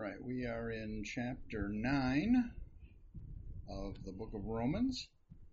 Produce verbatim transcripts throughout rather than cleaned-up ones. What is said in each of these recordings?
right, we are in chapter nine of the book of Romans.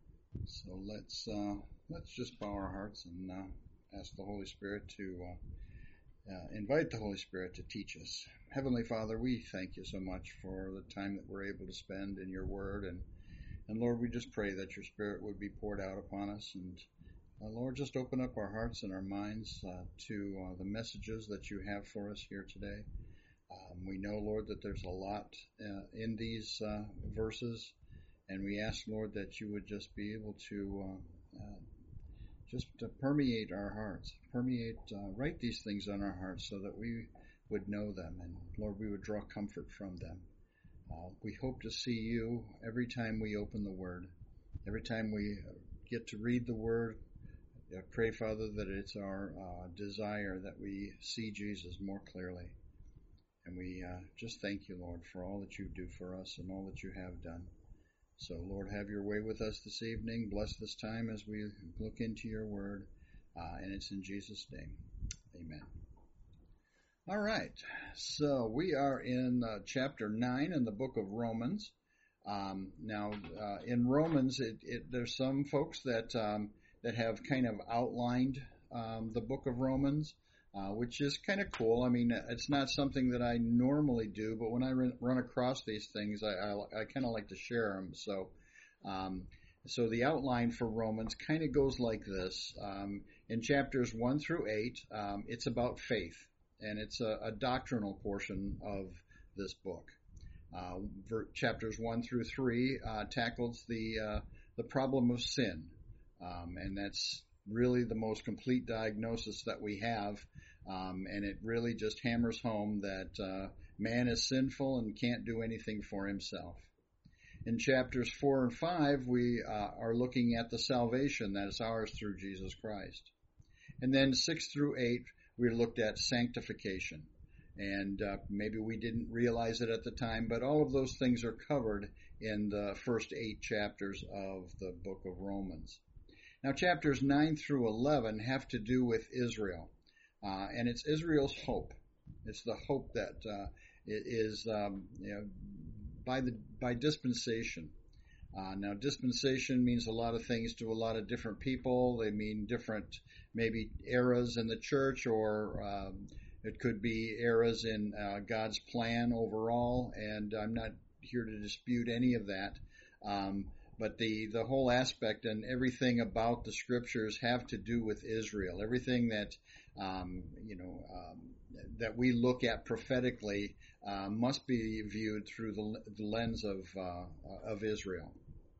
So let's uh, let's just bow our hearts and uh, ask the Holy Spirit to uh, uh, invite the Holy Spirit to teach us. Heavenly Father, we thank you so much for the time that we're able to spend in your word. And, and Lord, we just pray that your Spirit would be poured out upon us. And uh, Lord, just open up our hearts and our minds uh, to uh, the messages that you have for us here today. Um, we know, Lord, that there's a lot uh, in these uh, verses, and we ask, Lord, that you would just be able to uh, uh, just to permeate our hearts, permeate, uh, write these things on our hearts so that we would know them, and Lord, we would draw comfort from them. Uh, we hope to see you every time we open the Word, every time we get to read the Word. I pray, Father, that it's our uh, desire that we see Jesus more clearly. And we uh, just thank you, Lord, for all that you do for us and all that you have done. So, Lord, have your way with us this evening. Bless this time as we look into your word. Uh, and it's in Jesus' name. Amen. All right. So we are in uh, chapter nine in the book of Romans. Um, now, uh, in Romans, it, it, there's some folks that um, that have kind of outlined um, the book of Romans. Uh, which is kind of cool. I mean, it's not something that I normally do, but when I run across these things, I, I, I kind of like to share them. So, um, so the outline for Romans kind of goes like this. Um, in chapters one through eight, um, it's about faith, and it's a, a doctrinal portion of this book. Uh, chapters one through three uh, tackles the uh, the problem of sin, um, and that's really the most complete diagnosis that we have, um, and it really just hammers home that uh, man is sinful and can't do anything for himself. In chapters four and five, we uh, are looking at the salvation that is ours through Jesus Christ. And then six through eight, we looked at sanctification. And uh, maybe we didn't realize it at the time, but all of those things are covered in the first eight chapters of the book of Romans. Now, chapters nine through eleven have to do with Israel, uh, and it's Israel's hope. It's the hope that uh, is um, you know, by the by dispensation. Uh, now, dispensation means a lot of things to a lot of different people. They mean different, maybe eras in the church, or um, it could be eras in uh, God's plan overall. And I'm not here to dispute any of that. Um, But the, the whole aspect and everything about the scriptures have to do with Israel. Everything that um, you know um, that we look at prophetically uh, must be viewed through the, the lens of uh, of Israel.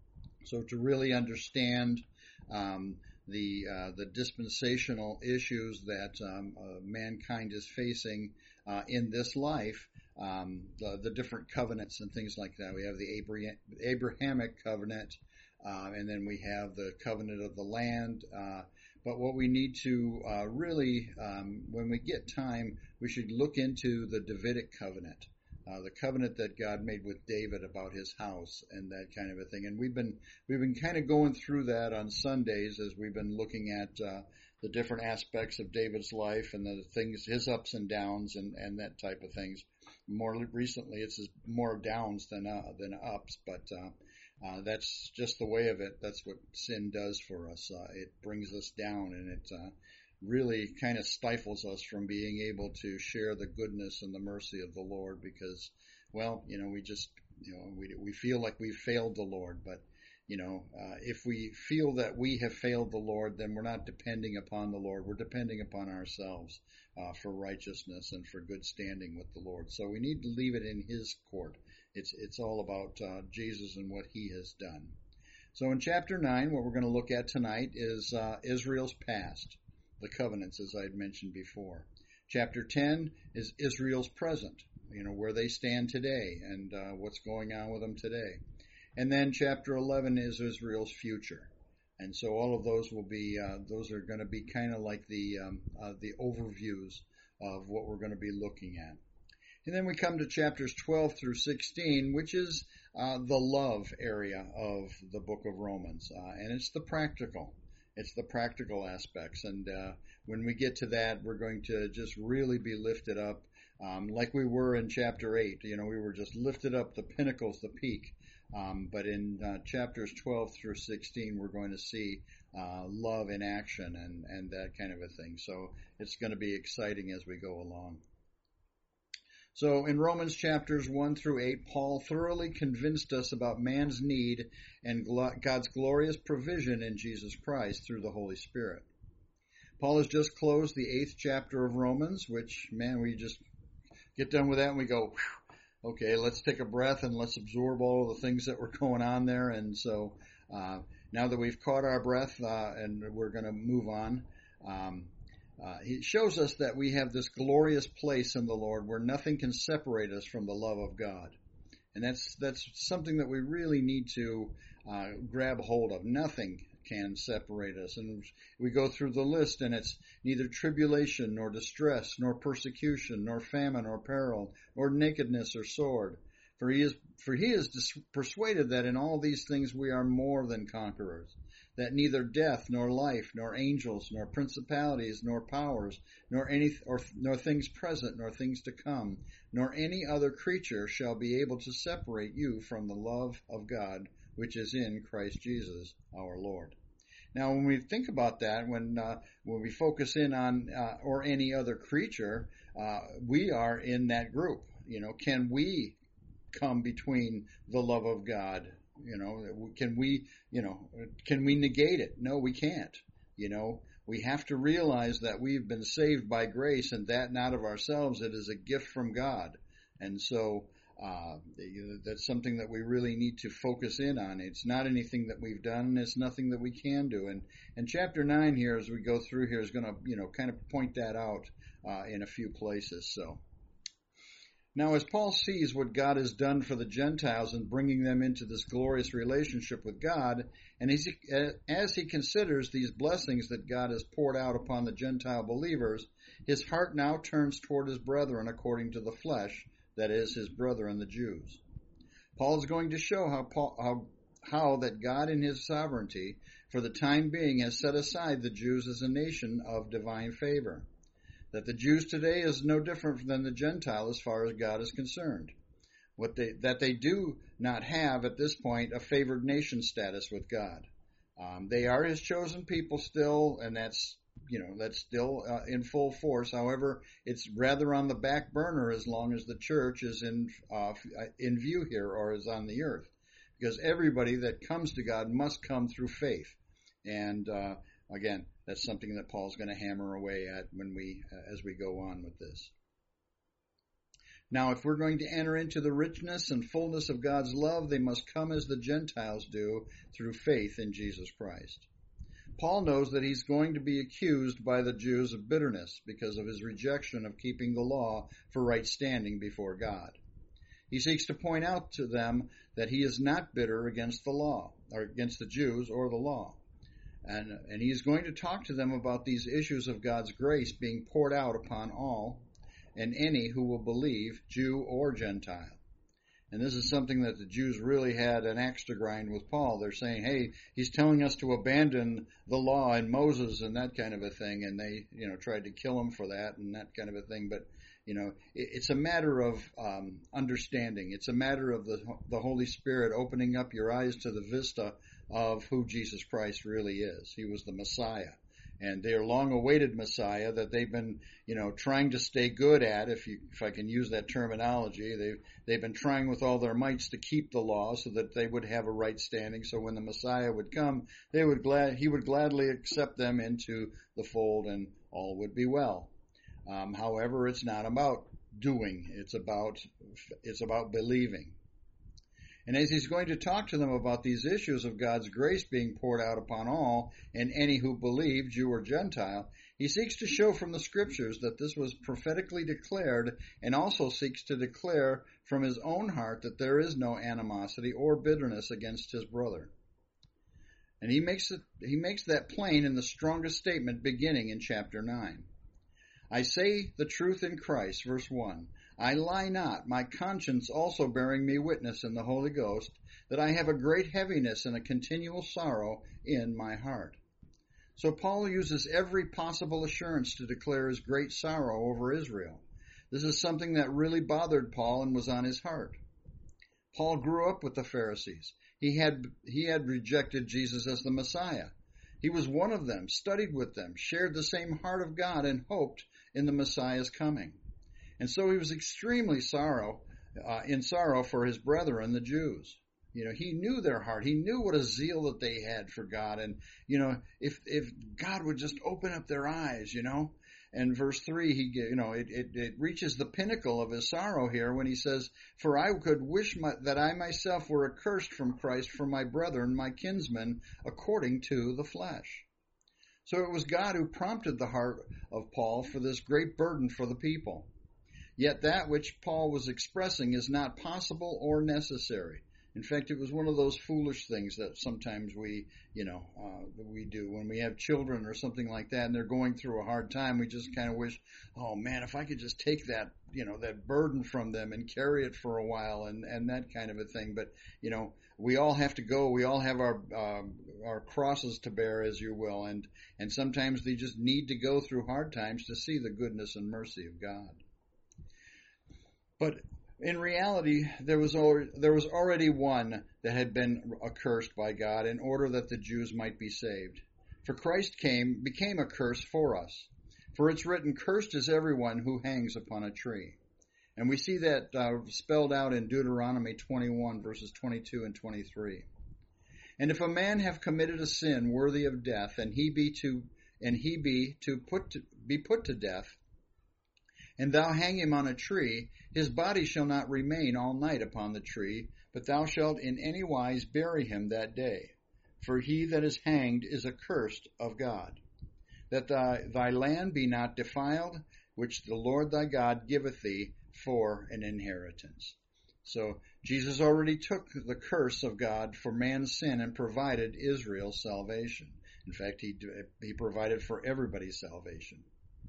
So to really understand um, the uh, the dispensational issues that um, uh, mankind is facing uh, in this life. Um, the, the different covenants and things like that. We have the Abraham, Abrahamic covenant, uh, and then we have the covenant of the land. Uh, but what we need to uh, really, um, when we get time, we should look into the Davidic covenant, uh, the covenant that God made with David about his house and that kind of a thing. And we've been we've been kind of going through that on Sundays as we've been looking at uh, the different aspects of David's life and the things, his ups and downs, and, and that type of things. More recently, it's more downs than uh, than ups, but uh, uh, that's just the way of it. That's what sin does for us. Uh, it brings us down, and it uh, really kind of stifles us from being able to share the goodness and the mercy of the Lord. Because, well, you know, we just, you know, we we feel like we've failed the Lord, but. You know, uh, if we feel that we have failed the Lord, then we're not depending upon the Lord. We're depending upon ourselves uh, for righteousness and for good standing with the Lord. So we need to leave it in His court. It's it's all about uh, Jesus and what He has done. So in chapter nine, what we're going to look at tonight is uh, Israel's past, the covenants, as I had mentioned before. Chapter ten is Israel's present, you know, where they stand today and uh, what's going on with them today. And then chapter eleven is Israel's future. And so all of those will be, uh, those are going to be kind of like the um, uh, the overviews of what we're going to be looking at. And then we come to chapters twelve through sixteen, which is uh, the love area of the book of Romans. Uh, and it's the practical. It's the practical aspects. And uh, when we get to that, we're going to just really be lifted up um, like we were in chapter eight. You know, we were just lifted up the pinnacles, the peak. Um, but in uh, chapters twelve through sixteen, we're going to see uh, love in action and, and that kind of a thing. So it's going to be exciting as we go along. So in Romans chapters one through eight, Paul thoroughly convinced us about man's need and God's glorious provision in Jesus Christ through the Holy Spirit. Paul has just closed the eighth chapter of Romans, which, man, we just get done with that and we go, whew, okay, let's take a breath and let's absorb all of the things that were going on there. And so uh, now that we've caught our breath uh, and we're going to move on, um, Uh, he shows us that we have this glorious place in the Lord where nothing can separate us from the love of God. And that's that's something that we really need to uh, grab hold of. Nothing can separate us. And we go through the list, and it's neither tribulation, nor distress, nor persecution, nor famine, or peril, nor nakedness, or sword. For he is, for he is dis- persuaded that in all these things we are more than conquerors, that neither death, nor life, nor angels, nor principalities, nor powers, nor any, or nor things present, nor things to come, nor any other creature shall be able to separate you from the love of God, which is in Christ Jesus our Lord. Now, when we think about that, when uh, when we focus in on uh, or any other creature, uh, we are in that group. You know, can we come between the love of God? You know, can we, you know, can we negate it? No, we can't. You know, we have to realize that we've been saved by grace, and that not of ourselves. It is a gift from God. And so uh, that's something that we really need to focus in on. It's not anything that we've done. It's nothing that we can do. And, and chapter nine here, as we go through here, is going to, you know, kind of point that out uh, in a few places. So. Now, as Paul sees what God has done for the Gentiles in bringing them into this glorious relationship with God, and as he, as he considers these blessings that God has poured out upon the Gentile believers, his heart now turns toward his brethren according to the flesh, that is, his brethren, the Jews. Paul is going to show how, Paul, how, how that God in his sovereignty, for the time being, has set aside the Jews as a nation of divine favor. That the Jews today is no different than the Gentile as far as God is concerned. What they, that they do not have at this point a favored nation status with God. Um, they are his chosen people still, and that's, you know, that's still uh, in full force. However, it's rather on the back burner as long as the church is in, uh, in view here or is on the earth. Because everybody that comes to God must come through faith. And, uh, again, that's something that Paul's going to hammer away at when we, uh, as we go on with this. Now, if we're going to enter into the richness and fullness of God's love, they must come as the Gentiles do through faith in Jesus Christ. Paul knows that he's going to be accused by the Jews of bitterness because of his rejection of keeping the law for right standing before God. He seeks to point out to them that he is not bitter against the law, or against the Jews or the law. And, and he is going to talk to them about these issues of God's grace being poured out upon all and any who will believe, Jew or Gentile. And this is something that the Jews really had an axe to grind with Paul. They're saying, hey, he's telling us to abandon the law and Moses and that kind of a thing. And they, you know, tried to kill him for that and that kind of a thing. But, you know, it, it's a matter of um, understanding. It's a matter of the, the Holy Spirit opening up your eyes to the vista of who Jesus Christ really is. He was the Messiah. And their long-awaited Messiah that they've been, you know, trying to stay good at, if you, if I can use that terminology. They've, they've been trying with all their mights to keep the law so that they would have a right standing. So when the Messiah would come, they would glad, he would gladly accept them into the fold and all would be well. Um, however, it's not about doing. It's about, it's about believing. And as he's going to talk to them about these issues of God's grace being poured out upon all and any who believe, Jew or Gentile, he seeks to show from the scriptures that this was prophetically declared and also seeks to declare from his own heart that there is no animosity or bitterness against his brother. And he makes it, he makes that plain in the strongest statement beginning in chapter nine. I say the truth in Christ, verse one. I lie not, my conscience also bearing me witness in the Holy Ghost, that I have a great heaviness and a continual sorrow in my heart. So Paul uses every possible assurance to declare his great sorrow over Israel. This is something that really bothered Paul and was on his heart. Paul grew up with the Pharisees. He had, he had rejected Jesus as the Messiah. He was one of them, studied with them, shared the same heart of God, and hoped in the Messiah's coming. And so he was extremely sorrow, uh, in sorrow for his brethren, the Jews. You know, he knew their heart. He knew what a zeal that they had for God. And, you know, if if God would just open up their eyes, you know. And verse three, he, you know, it, it, it reaches the pinnacle of his sorrow here when he says, "For I could wish my, that I myself were accursed from Christ for my brethren, my kinsmen, according to the flesh." So it was God who prompted the heart of Paul for this great burden for the people. Yet that which Paul was expressing is not possible or necessary. In fact, it was one of those foolish things that sometimes we, you know, uh, we do when we have children or something like that, and they're going through a hard time. We just kind of wish, oh man, if I could just take that, you know, that burden from them and carry it for a while, and and that kind of a thing. But you know, we all have to go. We all have our um, our crosses to bear, as you will, and and sometimes they just need to go through hard times to see the goodness and mercy of God. But in reality, there was already, there was already one that had been accursed by God in order that the Jews might be saved. For Christ came, became a curse for us. For it's written, "Cursed is everyone who hangs upon a tree." And we see that uh, spelled out in Deuteronomy twenty-one, verses twenty-two and twenty-three. "And if a man have committed a sin worthy of death, and he be to and he be to put to, be put to death, and thou hang him on a tree, his body shall not remain all night upon the tree, but thou shalt in any wise bury him that day. For he that is hanged is accursed of God. That thy, thy land be not defiled, which the Lord thy God giveth thee for an inheritance." So Jesus already took the curse of God for man's sin and provided Israel's salvation. In fact, he, he provided for everybody's salvation.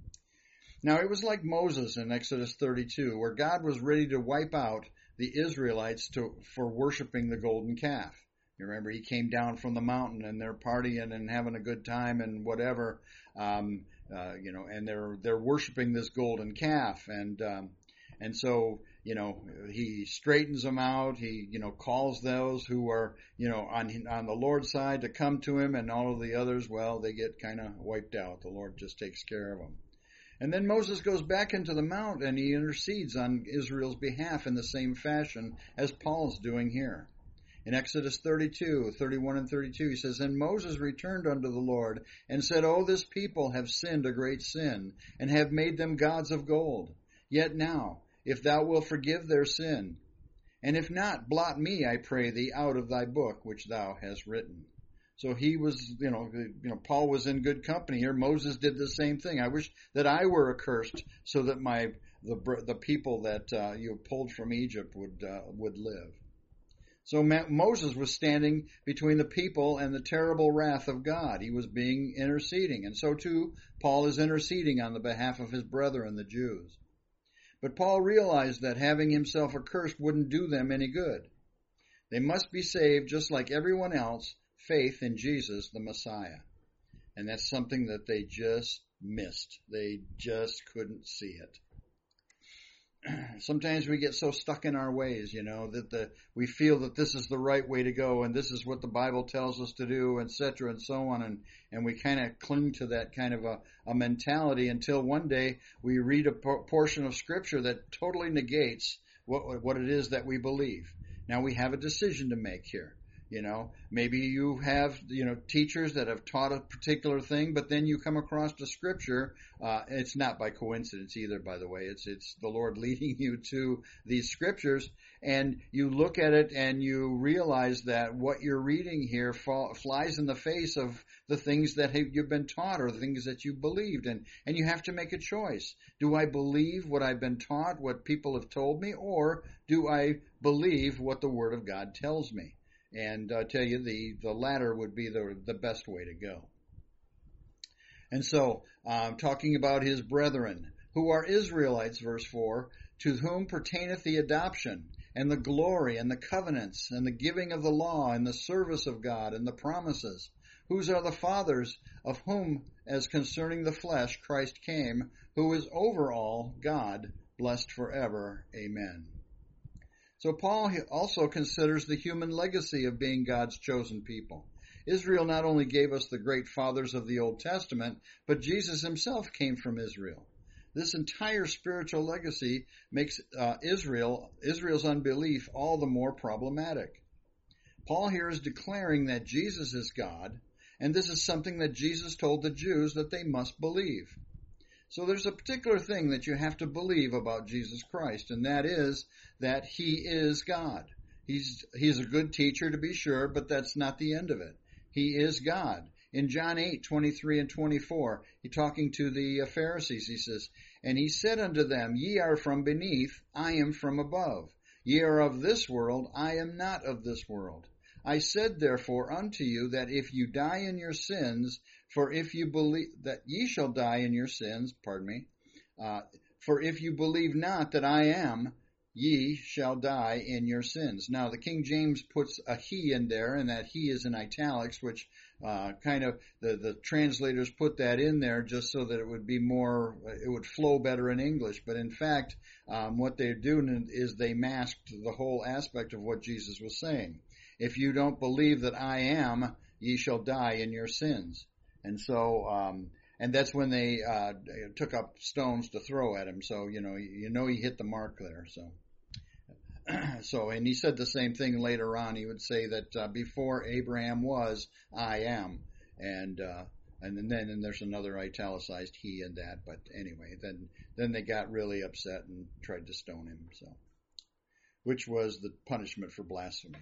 Now, it was like Moses in Exodus thirty-two, where God was ready to wipe out the Israelites to, for worshiping the golden calf. You remember, he came down from the mountain, and they're partying and having a good time and whatever, um, uh, you know, and they're they're worshiping this golden calf, and um, and so you know he straightens them out. He you know calls those who are you know on on the Lord's side to come to him, and all of the others, well, they get kind of wiped out. The Lord just takes care of them. And then Moses goes back into the mount and he intercedes on Israel's behalf in the same fashion as Paul's doing here. In Exodus thirty-two, thirty-one and thirty-two, he says, "And Moses returned unto the Lord and said, O this people have sinned a great sin, and have made them gods of gold. Yet now, if thou wilt forgive their sin, and if not, blot me, I pray thee, out of thy book which thou hast written." So he was, you know, you know, Paul was in good company here. Moses did the same thing. I wish that I were accursed, so that my the the people that uh, you pulled from Egypt would uh, would live. So Moses was standing between the people and the terrible wrath of God. He was being interceding, and so too Paul is interceding on the behalf of his brethren, the Jews. But Paul realized that having himself accursed wouldn't do them any good. They must be saved just like everyone else. Faith in Jesus, the Messiah. And that's something that they just missed. They just couldn't see it. Sometimes we get so stuck in our ways, you know, that the we feel that this is the right way to go and this is what the Bible tells us to do, et cetera, and so on. And, and we kind of cling to that kind of a, a mentality until one day we read a por- portion of Scripture that totally negates what, what it is that we believe. Now we have a decision to make here. You know, maybe you have, you know, teachers that have taught a particular thing, but then you come across the Scripture. Uh, it's not by coincidence either, by the way. It's it's the Lord leading you to these Scriptures, and you look at it and you realize that what you're reading here fall, flies in the face of the things that have, you've been taught or the things that you believed, and, and you have to make a choice. Do I believe what I've been taught, what people have told me, or do I believe what the Word of God tells me? And I tell you, the, the latter would be the, the best way to go. And so, um, talking about his brethren, who are Israelites, verse four, to whom pertaineth the adoption, and the glory, and the covenants, and the giving of the law, and the service of God, and the promises, whose are the fathers, of whom, as concerning the flesh, Christ came, who is over all God, blessed forever. Amen. So Paul also considers the human legacy of being God's chosen people. Israel not only gave us the great fathers of the Old Testament, but Jesus himself came from Israel. This entire spiritual legacy makes uh, Israel, Israel's unbelief all the more problematic. Paul here is declaring that Jesus is God, and this is something that Jesus told the Jews that they must believe. So there's a particular thing that you have to believe about Jesus Christ, and that is that he is God. He's, he's a good teacher, to be sure, but that's not the end of it. He is God. In John eight, twenty-three and twenty-four, he talking to the Pharisees, he says, "And he said unto them, Ye are from beneath, I am from above. Ye are of this world, I am not of this world. I said therefore unto you that if you die in your sins, for if you believe that ye shall die in your sins, pardon me, uh, for if you believe not that I am, ye shall die in your sins." Now, the King James puts a he in there, and that he is in italics, which uh, kind of, the, the translators put that in there just so that it would be more, it would flow better in English. But in fact, um, what they're doing is they masked the whole aspect of what Jesus was saying. If you don't believe that I am, ye shall die in your sins. And so, um, and that's when they uh, took up stones to throw at him. So, you know, you know he hit the mark there. So, so, and he said the same thing later on. He would say that uh, before Abraham was, I am. And uh, and then and there's another italicized he in that. But anyway, then then they got really upset and tried to stone him. So, which was the punishment for blasphemy.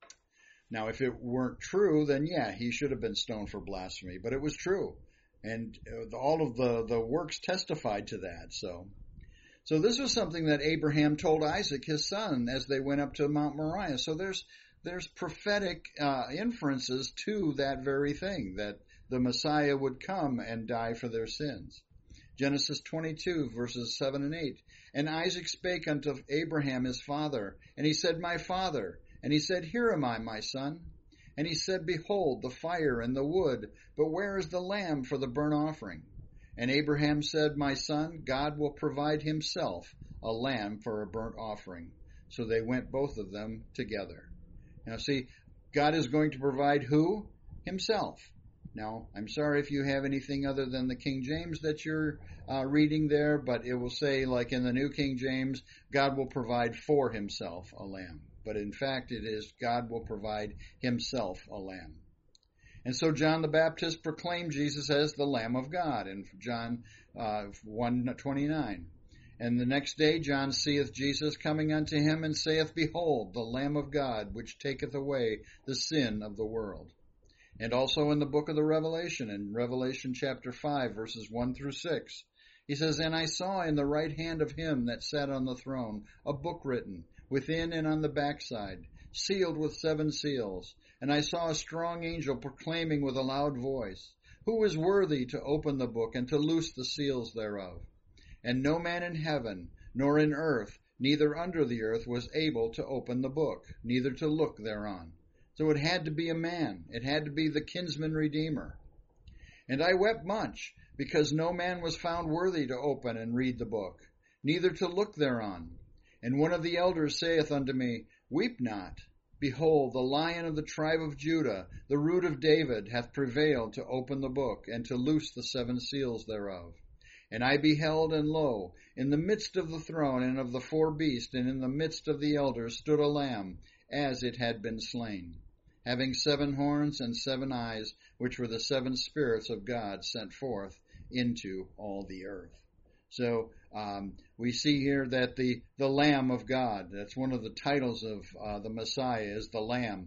Now, if it weren't true, then yeah, he should have been stoned for blasphemy. But it was true. And all of the, the works testified to that. So, so this was something that Abraham told Isaac, his son, as they went up to Mount Moriah. So there's there's prophetic uh, inferences to that very thing, that the Messiah would come and die for their sins. Genesis twenty-two, verses seven and eight. "And Isaac spake unto Abraham his father, and he said, My father. And he said, Here am I, my son. And he said, Behold, the fire and the wood, but where is the lamb for the burnt offering? And Abraham said, My son, God will provide himself a lamb for a burnt offering. So they went both of them together." Now see, God is going to provide who? Himself. Now, I'm sorry if you have anything other than the King James that you're uh, reading there, but it will say, like in the New King James, God will provide for himself a lamb. But in fact, it is God will provide himself a lamb. And so John the Baptist proclaimed Jesus as the Lamb of God in John uh, one twenty-nine. "And the next day John seeth Jesus coming unto him, and saith, Behold, the Lamb of God, which taketh away the sin of the world." And also in the book of the Revelation, in Revelation chapter five, verses one through six, he says, "And I saw in the right hand of him that sat on the throne a book written, within and on the backside, sealed with seven seals. And I saw a strong angel proclaiming with a loud voice, Who is worthy to open the book and to loose the seals thereof? And no man in heaven, nor in earth, neither under the earth, was able to open the book, neither to look thereon." So it had to be a man. It had to be the kinsman redeemer. "And I wept much, because no man was found worthy to open and read the book, neither to look thereon. And one of the elders saith unto me, Weep not. Behold, the Lion of the tribe of Judah, the root of David, hath prevailed to open the book, and to loose the seven seals thereof. And I beheld, and lo, in the midst of the throne and of the four beasts, and in the midst of the elders, stood a lamb, as it had been slain, having seven horns and seven eyes, which were the seven spirits of God sent forth into all the earth." So um, we see here that the, the Lamb of God, that's one of the titles of uh, the Messiah, is the Lamb.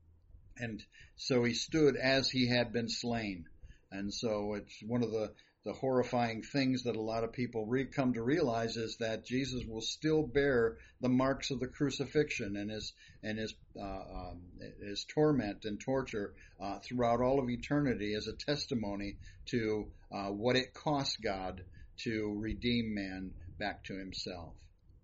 And so he stood as he had been slain. And so it's one of the, the horrifying things that a lot of people re- come to realize is that Jesus will still bear the marks of the crucifixion and his and his uh, um, his torment and torture uh, throughout all of eternity as a testimony to uh, what it cost God to redeem man back to himself.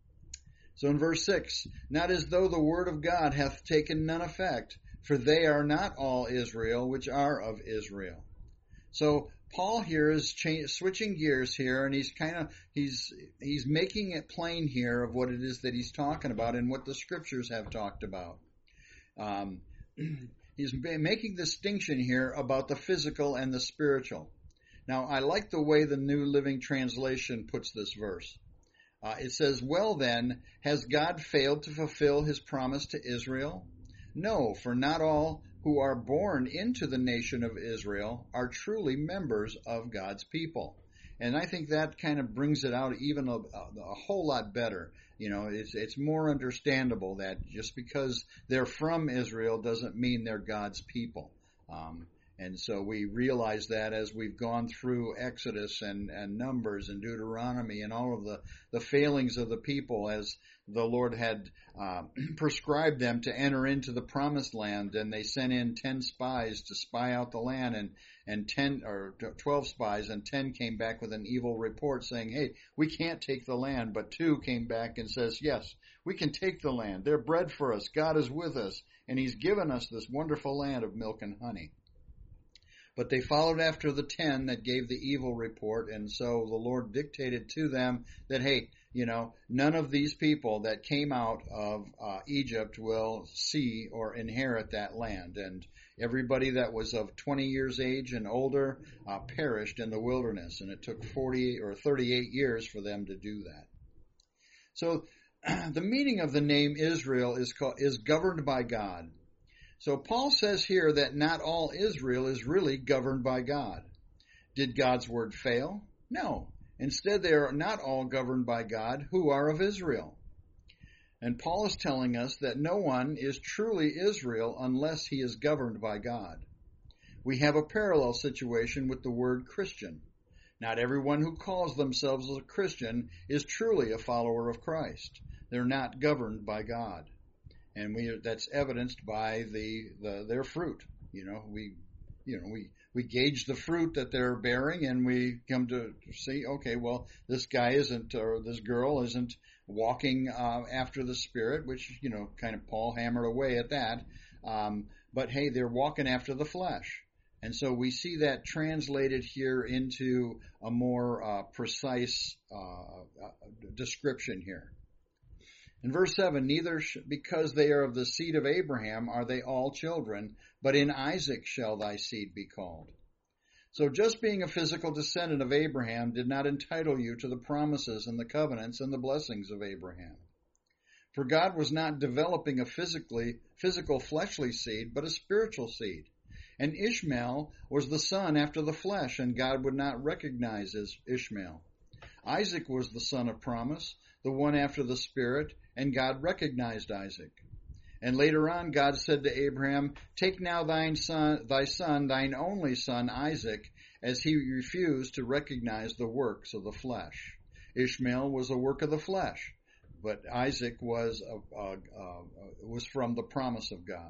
So in verse six, "Not as though the word of God hath taken none effect, for they are not all Israel which are of Israel." So Paul here is cha- switching gears here, and he's kind of he's he's making it plain here of what it is that he's talking about and what the scriptures have talked about. Um, he's making distinction here about the physical and the spiritual. Now, I like the way the New Living Translation puts this verse. Uh, it says, "Well then, has God failed to fulfill his promise to Israel? No, for not all who are born into the nation of Israel are truly members of God's people." And I think that kind of brings it out even a, a whole lot better. You know, it's it's more understandable that just because they're from Israel doesn't mean they're God's people. Um, and so we realize that as we've gone through Exodus and, and Numbers and Deuteronomy and all of the, the failings of the people as the Lord had uh, prescribed them to enter into the promised land, and they sent in ten spies to spy out the land, and, and ten or twelve spies, and ten came back with an evil report saying, "Hey, we can't take the land." But two came back and says, "Yes, we can take the land. They're bread for us. God is with us, and he's given us this wonderful land of milk and honey." But they followed after the ten that gave the evil report, and so the Lord dictated to them that, hey, you know, none of these people that came out of uh, Egypt will see or inherit that land. And everybody that was of twenty years age and older uh, perished in the wilderness, and it took forty or thirty-eight years for them to do that. So the meaning of the name Israel is called, is governed by God. So Paul says here that not all Israel is really governed by God. Did God's word fail? No. Instead, they are not all governed by God who are of Israel. And Paul is telling us that no one is truly Israel unless he is governed by God. We have a parallel situation with the word Christian. Not everyone who calls themselves a Christian is truly a follower of Christ. They're not governed by God. And we that's evidenced by the, the their fruit. You know, we you know, we, we gauge the fruit that they're bearing, and we come to see, okay, well, this guy isn't, or this girl isn't walking uh, after the Spirit, which, you know, kind of Paul hammered away at that. Um, but hey, they're walking after the flesh. And so we see that translated here into a more uh, precise uh, uh, description here. In verse seven, neither sh- because they are of the seed of Abraham are they all children, but in Isaac shall thy seed be called. So just being a physical descendant of Abraham did not entitle you to the promises and the covenants and the blessings of Abraham. For God was not developing a physically, physical fleshly seed, but a spiritual seed. And Ishmael was the son after the flesh, and God would not recognize as Ishmael. Isaac was the son of promise, the one after the Spirit, and God recognized Isaac. And later on, God said to Abraham, "Take now thine son, thy son, thine only son, Isaac," as he refused to recognize the works of the flesh. Ishmael was a work of the flesh, but Isaac was a, a, a, was from the promise of God.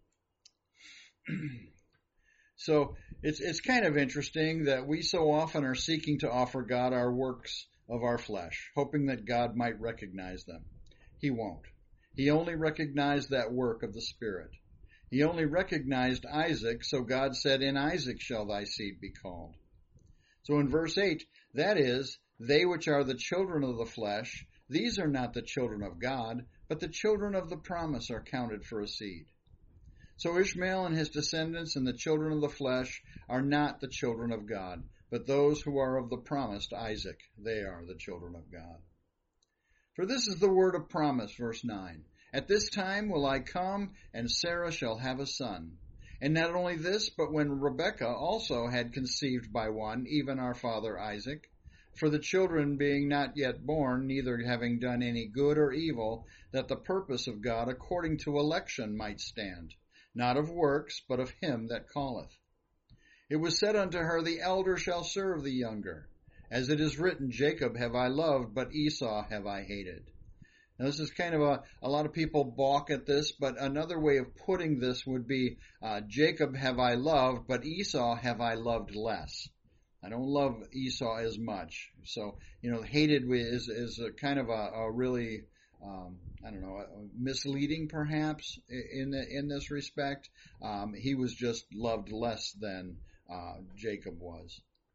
So it's it's kind of interesting that we so often are seeking to offer God our works of our flesh, hoping that God might recognize them. He won't. He only recognized that work of the Spirit. He only recognized Isaac, so God said, "In Isaac shall thy seed be called." So in verse eight, that is, they which are the children of the flesh, these are not the children of God, but the children of the promise are counted for a seed. So Ishmael and his descendants and the children of the flesh are not the children of God, but those who are of the promised Isaac, they are the children of God. For this is the word of promise, verse nine. At this time will I come, and Sarah shall have a son. And not only this, but when Rebekah also had conceived by one, even our father Isaac, for the children being not yet born, neither having done any good or evil, that the purpose of God according to election might stand, not of works, but of him that calleth. It was said unto her, The elder shall serve the younger. As it is written, Jacob have I loved, but Esau have I hated. Now this is kind of a, a lot of people balk at this, but another way of putting this would be, uh, Jacob have I loved, but Esau have I loved less. I don't love Esau as much. So, you know, hated is, is a kind of a, a really, um, I don't know, misleading perhaps in the, in this respect. Um, he was just loved less than uh, Jacob was.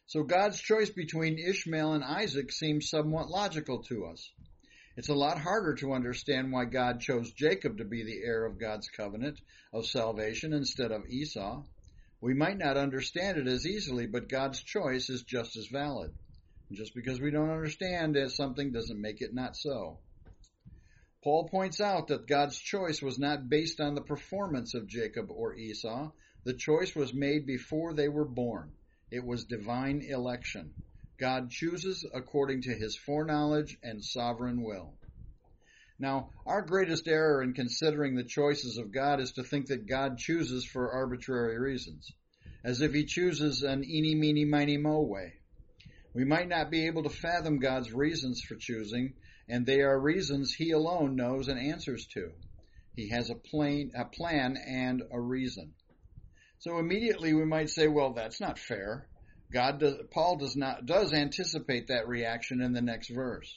So God's choice between Ishmael and Isaac seems somewhat logical to us. It's a lot harder to understand why God chose Jacob to be the heir of God's covenant of salvation instead of Esau. We might not understand it as easily, but God's choice is just as valid. Just because we don't understand something doesn't make it not so. Paul points out that God's choice was not based on the performance of Jacob or Esau. The choice was made before they were born. It was divine election. God chooses according to his foreknowledge and sovereign will. Now, our greatest error in considering the choices of God is to think that God chooses for arbitrary reasons, as if he chooses an eeny, meeny, miny, mo way. We might not be able to fathom God's reasons for choosing, and they are reasons he alone knows and answers to. He has a, plain, a plan and a reason. So immediately we might say, well, that's not fair. God does, Paul does not does anticipate that reaction in the next verse.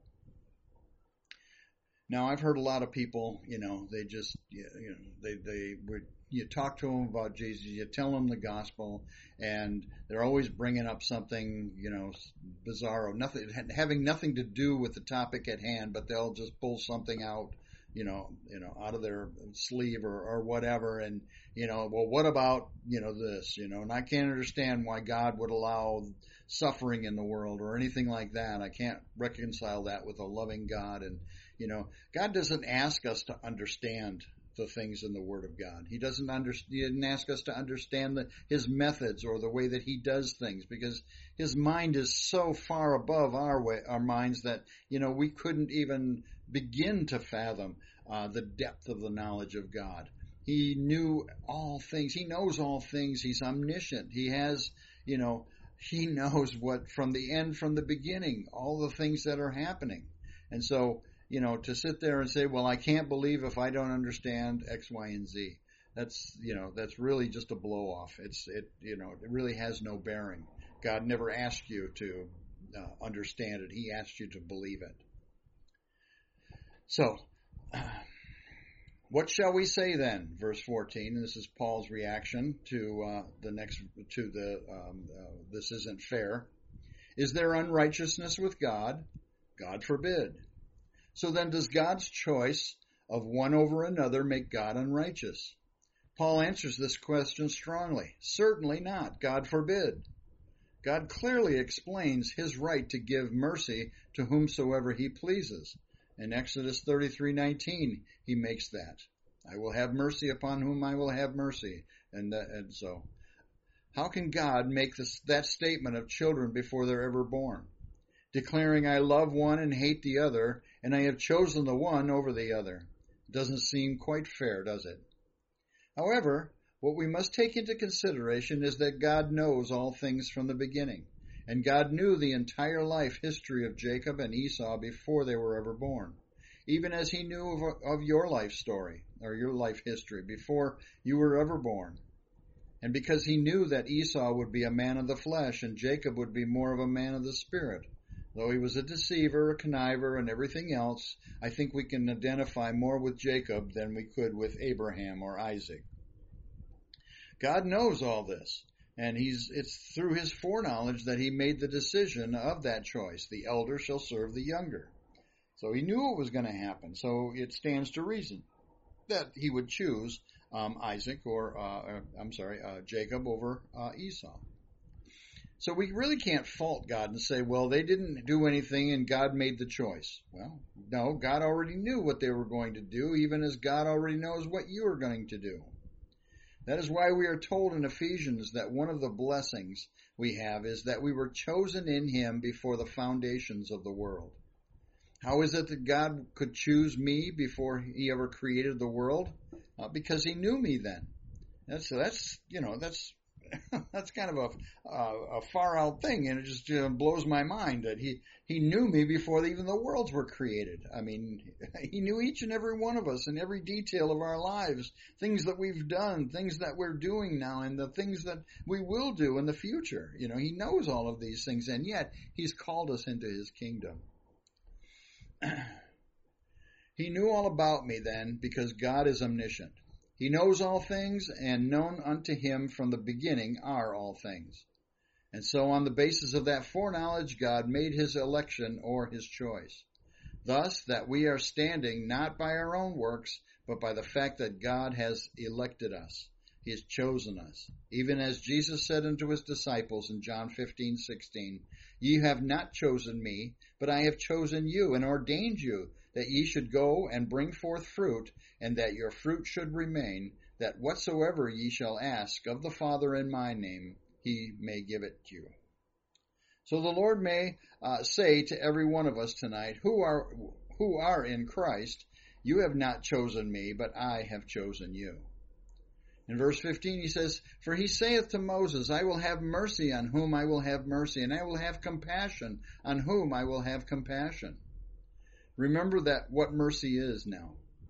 Now, I've heard a lot of people, you know, they just, you know, they they would, you talk to them about Jesus, you tell them the gospel, and they're always bringing up something, you know, bizarro, nothing having nothing to do with the topic at hand, but they'll just pull something out, you know, you know, out of their sleeve or, or whatever, and you know, well, what about, you know, this, you know, and I can't understand why God would allow suffering in the world or anything like that. I can't reconcile that with a loving God. And, you know, God doesn't ask us to understand the things in the Word of God. He doesn't under, he didn't ask us to understand the, his methods or the way that he does things, because his mind is so far above our way, our minds that, you know, we couldn't even begin to fathom uh, the depth of the knowledge of God. He knew all things. He knows all things. He's omniscient. He has, you know, he knows what from the end, from the beginning, all the things that are happening. And so, you know, to sit there and say, well, I can't believe if I don't understand X, Y, and Z. That's, you know, that's really just a blow off. It's, it, you know, it really has no bearing. God never asked you to uh, understand it. He asked you to believe it. So, uh, what shall we say then? Verse fourteen, and this is Paul's reaction to uh, the next, to the, um, uh, this isn't fair. Is there unrighteousness with God? God forbid. So then does God's choice of one over another make God unrighteous? Paul answers this question strongly. Certainly not. God forbid. God clearly explains his right to give mercy to whomsoever he pleases. In Exodus thirty-three nineteen, he makes that. I will have mercy upon whom I will have mercy. And, uh, and so, how can God make this, that statement of children before they're ever born? Declaring I love one and hate the other, and I have chosen the one over the other. Doesn't seem quite fair, does it? However, what we must take into consideration is that God knows all things from the beginning. And God knew the entire life history of Jacob and Esau before they were ever born, even as he knew of, of your life story or your life history before you were ever born. And because he knew that Esau would be a man of the flesh and Jacob would be more of a man of the spirit, though he was a deceiver, a conniver, and everything else, I think we can identify more with Jacob than we could with Abraham or Isaac. God knows all this. And he's it's through his foreknowledge that he made the decision of that choice. The elder shall serve the younger. So he knew it was going to happen. So it stands to reason that he would choose um, Isaac or, uh, I'm sorry, uh, Jacob over uh, Esau. So we really can't fault God and say, well, they didn't do anything and God made the choice. Well, no, God already knew what they were going to do, even as God already knows what you are going to do. That is why we are told in Ephesians that one of the blessings we have is that we were chosen in him before the foundations of the world. How is it that God could choose me before he ever created the world? Uh, because he knew me then. That's, that's you know, that's that's kind of a, a, a far out thing, and it just uh, blows my mind that he, he knew me before even the worlds were created. I mean, he knew each and every one of us in every detail of our lives, things that we've done, things that we're doing now, and the things that we will do in the future. You know, he knows all of these things, and yet he's called us into his kingdom. He knew all about me then because God is omniscient. He knows all things, and known unto him from the beginning are all things. And so on the basis of that foreknowledge, God made his election or his choice. Thus, that we are standing not by our own works, but by the fact that God has elected us. He has chosen us. Even as Jesus said unto his disciples in John fifteen sixteen, Ye have not chosen me, but I have chosen you and ordained you, that ye should go and bring forth fruit, and that your fruit should remain, that whatsoever ye shall ask of the Father in my name, he may give it you. So the Lord may uh, say to every one of us tonight, who are who are in Christ, you have not chosen me, but I have chosen you. In verse fifteen he says, For he saith to Moses, I will have mercy on whom I will have mercy, and I will have compassion on whom I will have compassion. Remember that what mercy is now.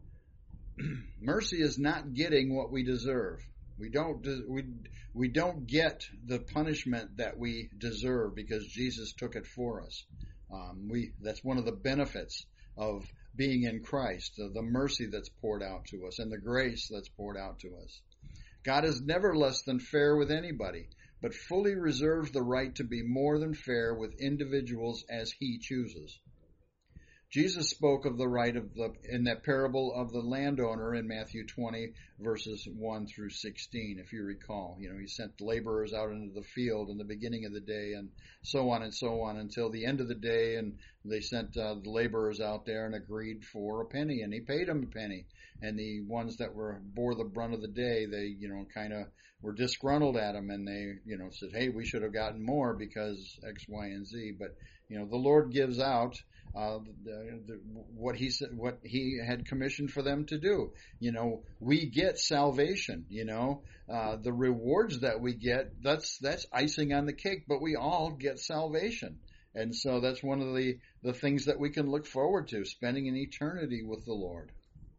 Mercy is not getting what we deserve. We don't we we don't get the punishment that we deserve because Jesus took it for us. Um, we that's one of the benefits of being in Christ, the, the mercy that's poured out to us and the grace that's poured out to us. God is never less than fair with anybody, but fully reserves the right to be more than fair with individuals as he chooses. Jesus spoke of the right of the in that parable of the landowner in Matthew twenty, verses one through sixteen, if you recall. You know, he sent laborers out into the field in the beginning of the day and so on and so on until the end of the day, and they sent uh, the laborers out there and agreed for a penny, and he paid them a penny. And the ones that were bore the brunt of the day, they, you know, kind of were disgruntled at him, and they, you know, said, hey, we should have gotten more because X, Y, and Z. But, you know, the Lord gives out Uh, the, the, what he said, what he had commissioned for them to do. You know, we get salvation. You know, uh, the rewards that we get, that's that's icing on the cake. But we all get salvation, and so that's one of the the things that we can look forward to, spending an eternity with the Lord.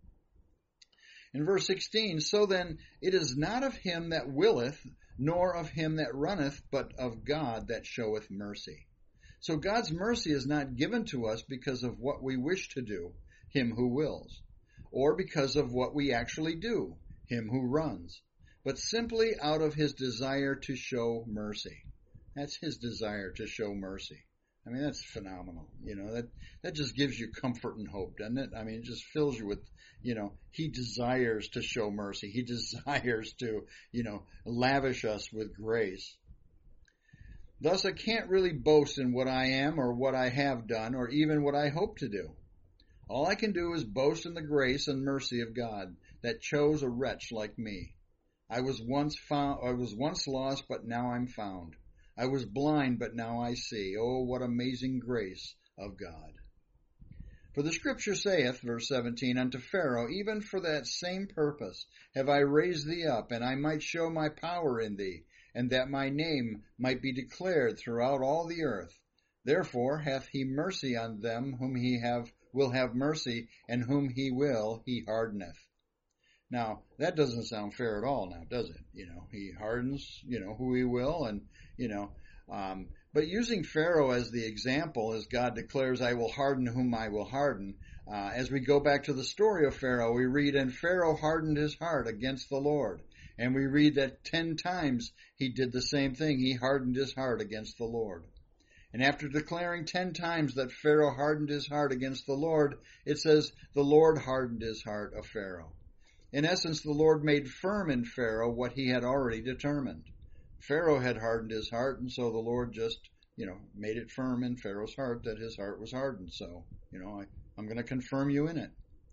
In verse sixteen, so then it is not of him that willeth, nor of him that runneth, but of God that showeth mercy. So God's mercy is not given to us because of what we wish to do, him who wills, or because of what we actually do, him who runs, but simply out of his desire to show mercy. That's his desire to show mercy. I mean, that's phenomenal. You know, that, that just gives you comfort and hope, doesn't it? I mean, it just fills you with, you know, he desires to show mercy. He desires to, you know, lavish us with grace. Thus, I can't really boast in what I am or what I have done or even what I hope to do. All I can do is boast in the grace and mercy of God that chose a wretch like me. I was once found, I was once lost, but now I'm found. I was blind, but now I see. Oh, what amazing grace of God. For the scripture saith, verse seventeen, unto Pharaoh, even for that same purpose have I raised thee up, and I might show my power in thee, and that my name might be declared throughout all the earth. Therefore hath he mercy on them whom he have will have mercy, and whom he will he hardeneth. Now, that doesn't sound fair at all now, does it? You know, he hardens, you know, who he will, and, you know, um, but using Pharaoh as the example, as God declares, I will harden whom I will harden, uh, as we go back to the story of Pharaoh, we read, and Pharaoh hardened his heart against the Lord. And we read that ten times he did the same thing. He hardened his heart against the Lord. And after declaring ten times that Pharaoh hardened his heart against the Lord, it says the Lord hardened his heart of Pharaoh. In essence, the Lord made firm in Pharaoh what he had already determined. Pharaoh had hardened his heart, and so the Lord just, you know, made it firm in Pharaoh's heart that his heart was hardened. So, you know, I, I'm going to confirm you in it.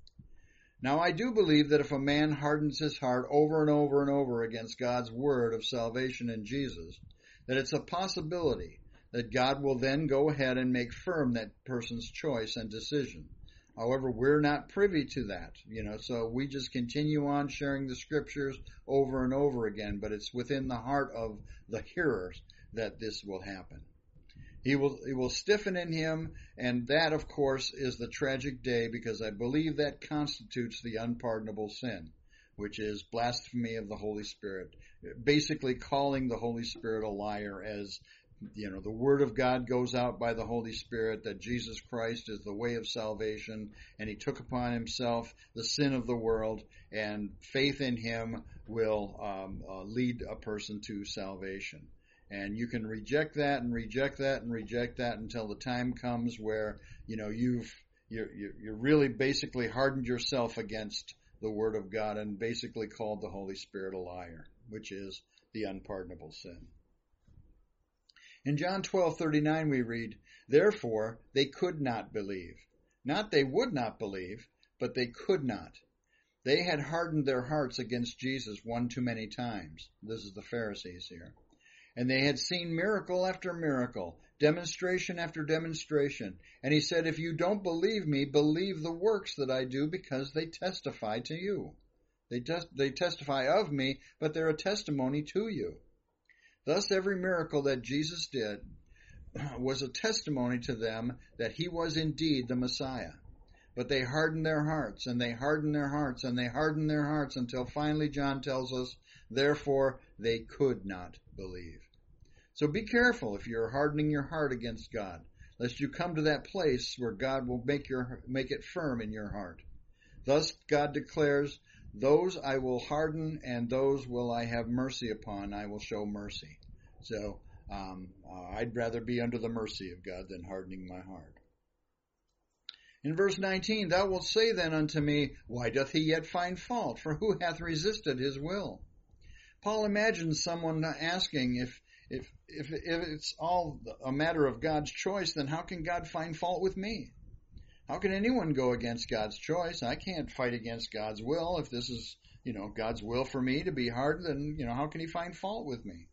Now, I do believe that if a man hardens his heart over and over and over against God's word of salvation in Jesus, that it's a possibility that God will then go ahead and make firm that person's choice and decision. However, we're not privy to that, you know, so we just continue on sharing the scriptures over and over again, but it's within the heart of the hearers that this will happen. He will, he will stiffen in him, and that, of course, is the tragic day, because I believe that constitutes the unpardonable sin, which is blasphemy of the Holy Spirit, basically calling the Holy Spirit a liar, as, you know, the Word of God goes out by the Holy Spirit that Jesus Christ is the way of salvation, and he took upon himself the sin of the world, and faith in him will um, uh, lead a person to salvation. And you can reject that and reject that and reject that until the time comes where, you know, you've, you're, you're really basically hardened yourself against the Word of God and basically called the Holy Spirit a liar, which is the unpardonable sin. In John twelve thirty-nine we read, "Therefore they could not believe." Not they would not believe, but they could not. They had hardened their hearts against Jesus one too many times. This is the Pharisees here. And they had seen miracle after miracle, demonstration after demonstration. And he said, if you don't believe me, believe the works that I do, because they testify to you. They, tes- they testify of me, but they're a testimony to you. Thus every miracle that Jesus did was a testimony to them that he was indeed the Messiah. But they hardened their hearts, and they hardened their hearts, and they hardened their hearts, until finally John tells us, therefore they could not believe. So be careful if you're hardening your heart against God, lest you come to that place where God will make your make it firm in your heart. Thus God declares, those I will harden, and those will I have mercy upon, I will show mercy. So um, uh, I'd rather be under the mercy of God than hardening my heart. In verse nineteen, thou wilt say then unto me, why doth he yet find fault? For who hath resisted his will? Paul imagines someone asking, if if if, if it's all a matter of God's choice, then how can God find fault with me? How can anyone go against God's choice? I can't fight against God's will. If this is, you know, God's will for me to be hardened, then, you know, how can he find fault with me?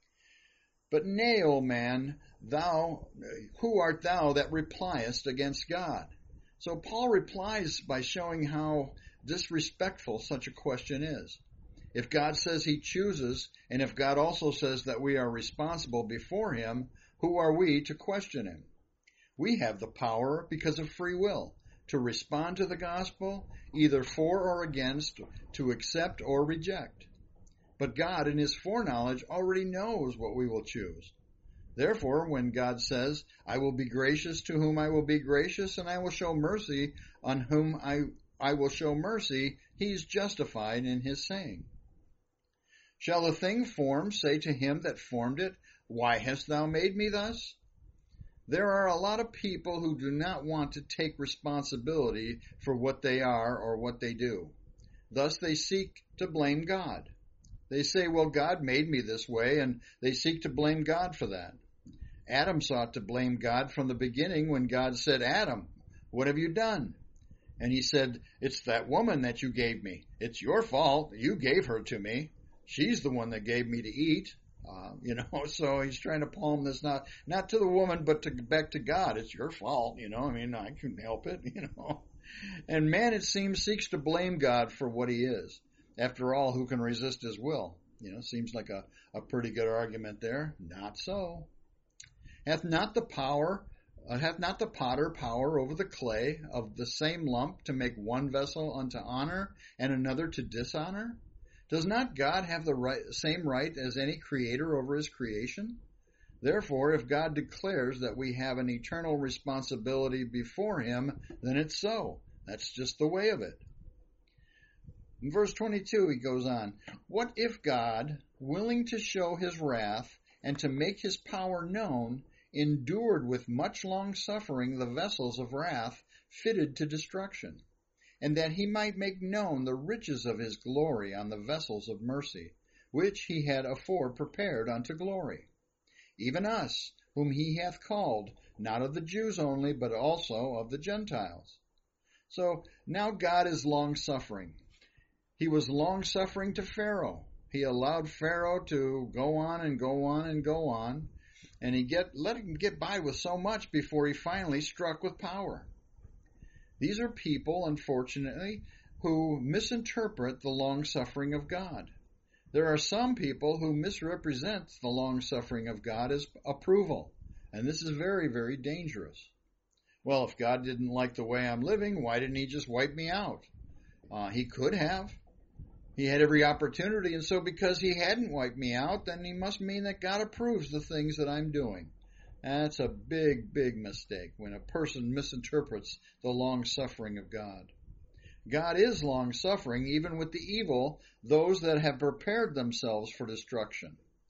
But nay, O man, thou, who art thou that repliest against God? So Paul replies by showing how disrespectful such a question is. If God says he chooses, and if God also says that we are responsible before him, who are we to question him? We have the power, because of free will, to respond to the gospel, either for or against, to accept or reject. But God, in his foreknowledge, already knows what we will choose. Therefore, when God says, I will be gracious to whom I will be gracious, and I will show mercy on whom I, I will show mercy, he is justified in his saying. Shall a thing formed say to him that formed it, why hast thou made me thus? There are a lot of people who do not want to take responsibility for what they are or what they do. Thus they seek to blame God. They say, well, God made me this way, and they seek to blame God for that. Adam sought to blame God from the beginning when God said, Adam, what have you done? And he said, it's that woman that you gave me. It's your fault. You gave her to me. She's the one that gave me to eat. Uh, you know, so he's trying to palm this not not to the woman, but to back to God. It's your fault, you know. I mean, I couldn't help it, you know. And man, it seems, seeks to blame God for what he is. After all, who can resist his will? You know, seems like a, a pretty good argument there. Not so. Hath not the power, uh, hath not the potter power over the clay of the same lump to make one vessel unto honor and another to dishonor? Does not God have the right, same right as any creator over his creation? Therefore, if God declares that we have an eternal responsibility before him, then it's so. That's just the way of it. In verse twenty-two, he goes on, what if God, willing to show his wrath and to make his power known, endured with much long suffering the vessels of wrath fitted to destruction, and that he might make known the riches of his glory on the vessels of mercy, which he had afore prepared unto glory? Even us, whom he hath called, not of the Jews only, but also of the Gentiles. So now God is long-suffering. He was long-suffering to Pharaoh. He allowed Pharaoh to go on and go on and go on, and he get let him get by with so much before he finally struck with power. These are people, unfortunately, who misinterpret the long-suffering of God. There are some people who misrepresent the long-suffering of God as approval, and this is very, very dangerous. Well, if God didn't like the way I'm living, why didn't he just wipe me out? Uh, he could have. He had every opportunity, and so because he hadn't wiped me out, then he must mean that God approves the things that I'm doing. That's a big, big mistake when a person misinterprets the long-suffering of God. God is long-suffering even with the evil, those that have prepared themselves for destruction.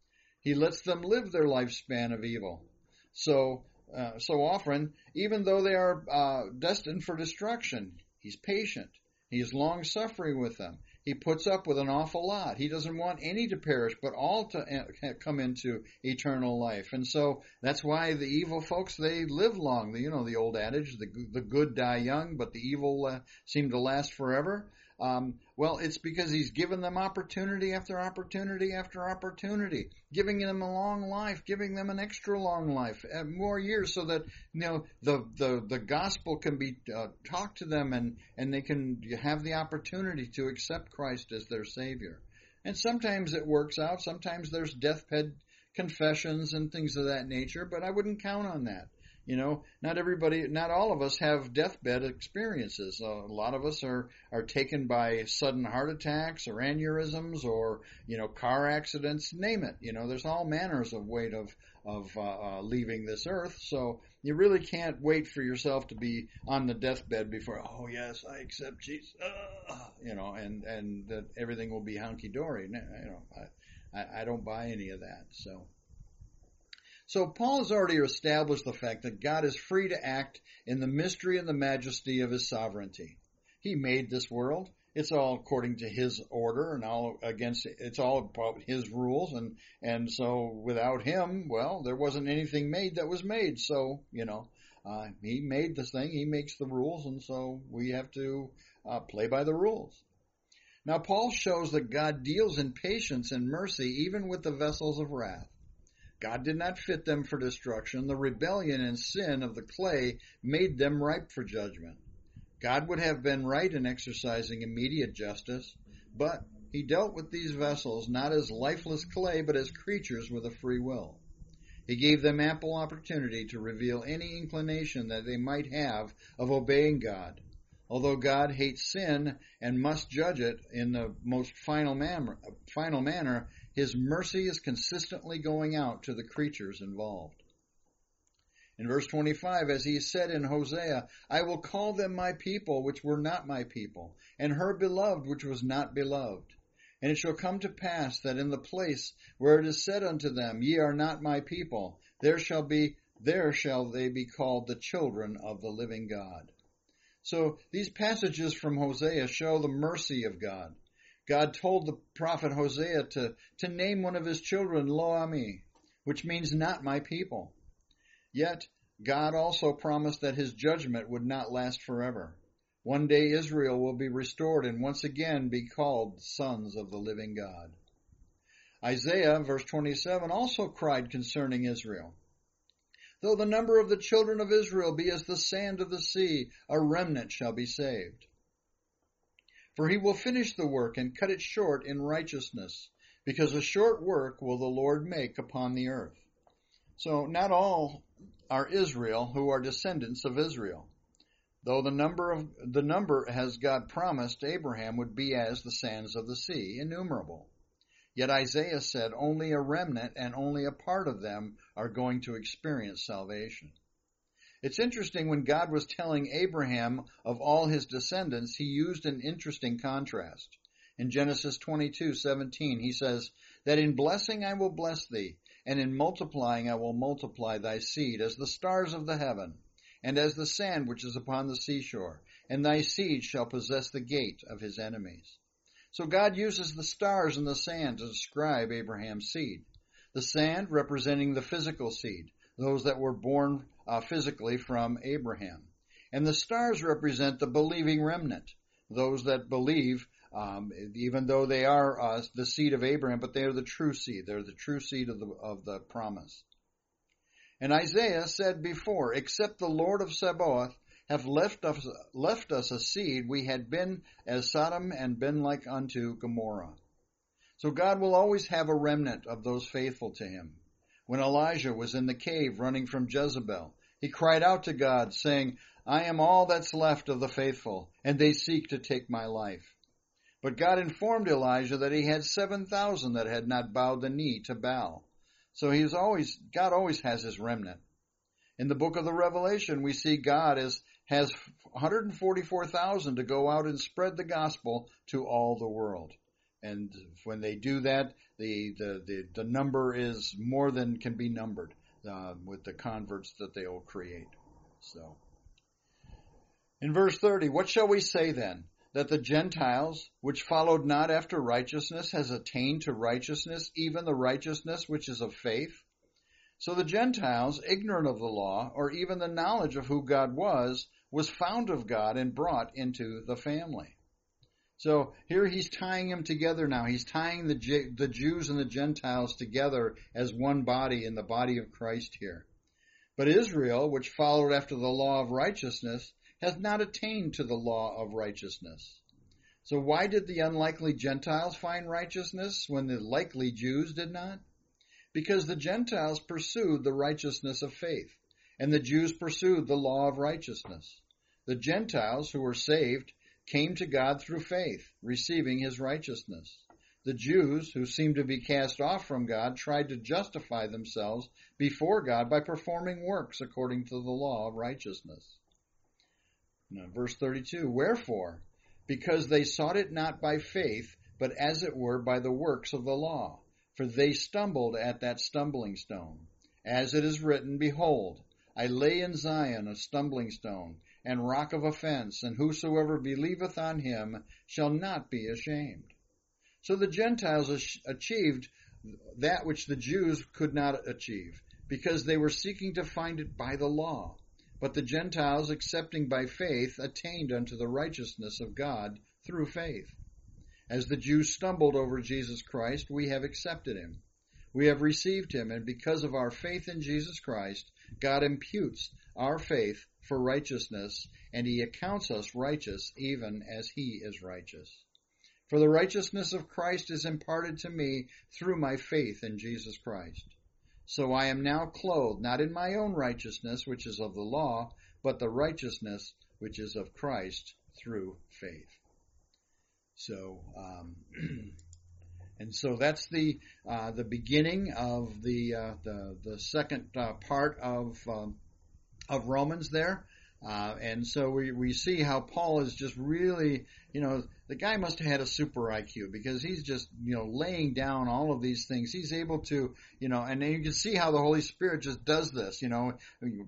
He lets them live their lifespan of evil. So, uh, so often, even though they are uh, destined for destruction, he's patient. He is long-suffering with them. He puts up with an awful lot. He doesn't want any to perish, but all to come into eternal life. And so that's why the evil folks, they live long. You know, the old adage, the, the good die young, but the evil uh, seem to last forever. Um, well, it's because he's given them opportunity after opportunity after opportunity, giving them a long life, giving them an extra long life, uh, more years, so that you know the the, the gospel can be uh, taught to them, and and they can have the opportunity to accept Christ as their Savior. And sometimes it works out. Sometimes there's deathbed confessions and things of that nature, but I wouldn't count on that. You know, not everybody, not all of us have deathbed experiences. Uh, a lot of us are, are taken by sudden heart attacks or aneurysms or, you know, car accidents, name it. You know, there's all manners of way of, of uh, uh, leaving this earth. So you really can't wait for yourself to be on the deathbed before, oh, yes, I accept Jesus, uh, you know, and, and that everything will be hunky-dory. You know, I, I don't buy any of that, so. So Paul has already established the fact that God is free to act in the mystery and the majesty of his sovereignty. He made this world. It's all according to his order and all against, it's all about his rules. And, and so without him, well, there wasn't anything made that was made. So, you know, uh, he made this thing. He makes the rules. And so we have to uh, play by the rules. Now, Paul shows that God deals in patience and mercy even with the vessels of wrath. God did not fit them for destruction. The rebellion and sin of the clay made them ripe for judgment. God would have been right in exercising immediate justice, but he dealt with these vessels not as lifeless clay, but as creatures with a free will. He gave them ample opportunity to reveal any inclination that they might have of obeying God. Although God hates sin and must judge it in the most final manner, final manner, his mercy is consistently going out to the creatures involved. In verse twenty-five, as he said in Hosea, I will call them my people, which were not my people, and her beloved, which was not beloved. And it shall come to pass that in the place where it is said unto them, Ye are not my people, there shall be, there shall they be called the children of the living God. So these passages from Hosea show the mercy of God. God told the prophet Hosea to, to name one of his children Lo Ami, which means not my people. Yet God also promised that his judgment would not last forever. One day Israel will be restored and once again be called sons of the living God. Isaiah, verse twenty-seven, also cried concerning Israel. Though the number of the children of Israel be as the sand of the sea, a remnant shall be saved. For he will finish the work and cut it short in righteousness, because a short work will the Lord make upon the earth. So not all are Israel who are descendants of Israel, though the number of the number has God promised Abraham would be as the sands of the sea, innumerable. Yet Isaiah said only a remnant and only a part of them are going to experience salvation. It's interesting, when God was telling Abraham of all his descendants, he used an interesting contrast. In Genesis twenty-two seventeen, he says, that in blessing I will bless thee, and in multiplying I will multiply thy seed as the stars of the heaven, and as the sand which is upon the seashore, and thy seed shall possess the gate of his enemies. So God uses the stars and the sand to describe Abraham's seed. The sand representing the physical seed, those that were born uh, physically from Abraham. And the stars represent the believing remnant, those that believe, um, even though they are uh, the seed of Abraham, but they are the true seed. They're the true seed of the, of the promise. And Isaiah said before, except the Lord of Sabaoth have left us, left us a seed, we had been as Sodom and been like unto Gomorrah. So God will always have a remnant of those faithful to him. When Elijah was in the cave running from Jezebel, he cried out to God, saying, I am all that's left of the faithful, and they seek to take my life. But God informed Elijah that he had seven thousand that had not bowed the knee to Baal. So he is always, God always has his remnant. In the book of the Revelation, we see God as, has one hundred forty-four thousand to go out and spread the gospel to all the world. and when they do that, the, the, the, the number is more than can be numbered uh, with the converts that they will create. So, in verse thirty, what shall we say then? That the Gentiles, which followed not after righteousness, has attained to righteousness, even the righteousness which is of faith? So the Gentiles, ignorant of the law, or even the knowledge of who God was, was found of God and brought into the family. So here he's tying them together now. He's tying the the Jews and the Gentiles together as one body in the body of Christ here. But Israel, which followed after the law of righteousness, has not attained to the law of righteousness. So why did the unlikely Gentiles find righteousness when the likely Jews did not? Because the Gentiles pursued the righteousness of faith, and the Jews pursued the law of righteousness. The Gentiles who were saved came to God through faith, receiving his righteousness. The Jews, who seemed to be cast off from God, tried to justify themselves before God by performing works according to the law of righteousness. Now, verse thirty-two, wherefore? Because they sought it not by faith, but as it were by the works of the law. For they stumbled at that stumbling stone. As it is written, behold, I lay in Zion a stumbling stone, and rock of offense, and whosoever believeth on him shall not be ashamed. So the Gentiles achieved that which the Jews could not achieve, because they were seeking to find it by the law. But the Gentiles, accepting by faith, attained unto the righteousness of God through faith. As the Jews stumbled over Jesus Christ, we have accepted him. We have received him, and because of our faith in Jesus Christ, God imputes our faith for righteousness, and he accounts us righteous even as he is righteous. For the righteousness of Christ is imparted to me through my faith in Jesus Christ. So I am now clothed, not in my own righteousness, which is of the law, but the righteousness which is of Christ through faith. So, um, and so that's the uh, the beginning of the uh, the the second uh, part of um, of Romans there. Uh, and so we, we see how Paul is just really, you know, the guy must have had a super I Q, because he's just, you know, laying down all of these things. He's able to, you know, and then you can see how the Holy Spirit just does this, you know.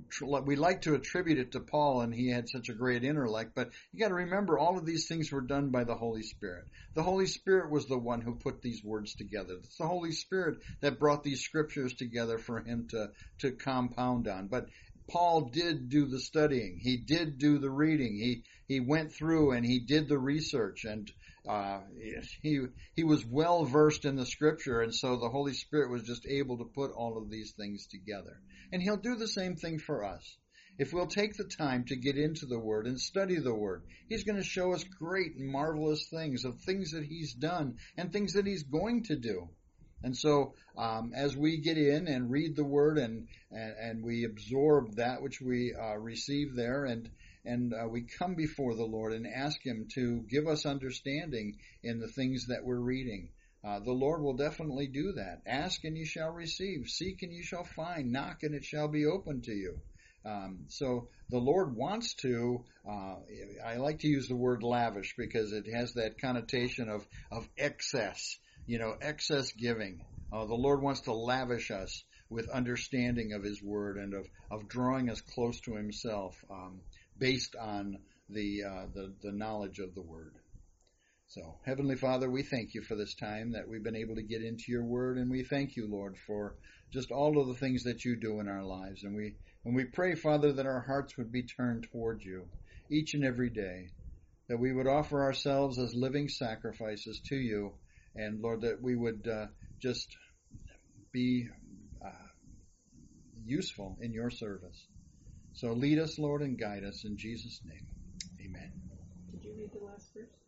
We like to attribute it to Paul, and he had such a great intellect, but you got to remember all of these things were done by the Holy Spirit. The Holy Spirit was the one who put these words together. It's the Holy Spirit that brought these scriptures together for him to, to compound on. But Paul did do the studying. He did do the reading. He he went through and he did the research, and uh, he he was well versed in the Scripture, and so the Holy Spirit was just able to put all of these things together. And he'll do the same thing for us. If we'll take the time to get into the Word and study the Word, he's going to show us great and marvelous things of things that he's done and things that he's going to do. And so um, as we get in and read the Word and and, and we absorb that which we uh, receive there, and and uh, we come before the Lord and ask him to give us understanding in the things that we're reading, uh, the Lord will definitely do that. Ask and you shall receive. Seek and you shall find. Knock and it shall be opened to you. Um, so the Lord wants to, uh, I like to use the word lavish because it has that connotation of, of excess. You know, excess giving. Uh, the Lord wants to lavish us with understanding of his word and of, of drawing us close to himself um, based on the, uh, the the knowledge of the word. So, Heavenly Father, we thank you for this time that we've been able to get into your word, and we thank you, Lord, for just all of the things that you do in our lives. And we, and we pray, Father, that our hearts would be turned toward you each and every day, that we would offer ourselves as living sacrifices to you. And, Lord, that we would uh, just be uh, useful in your service. So lead us, Lord, and guide us in Jesus' name. Amen. Did you read the last verse?